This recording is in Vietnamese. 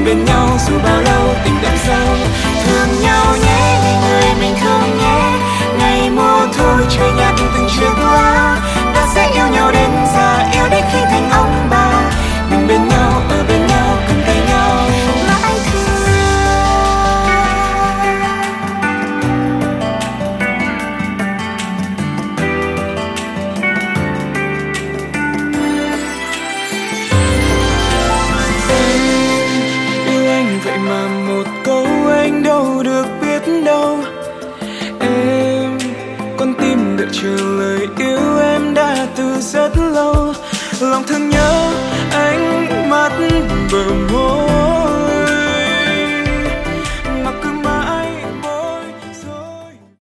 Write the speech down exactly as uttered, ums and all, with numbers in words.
mình bên nhau dù bao lâu tình đậm sâu. Thương nhau nhé vì người mình thương nhé, ngày mùa thu trời nhạt từng chiếc lá, ta sẽ yêu nhau đến già, yêu đến khi thành ông bà. Mình bên nhau ở bên nhau cầm tay nhau mãi thương. Em yêu anh vậy mà một câu anh đâu được biết đâu. Em con tim đợi chờ lời yêu em đã từ rất lâu. Lòng thương nhớ ánh mắt bờ môi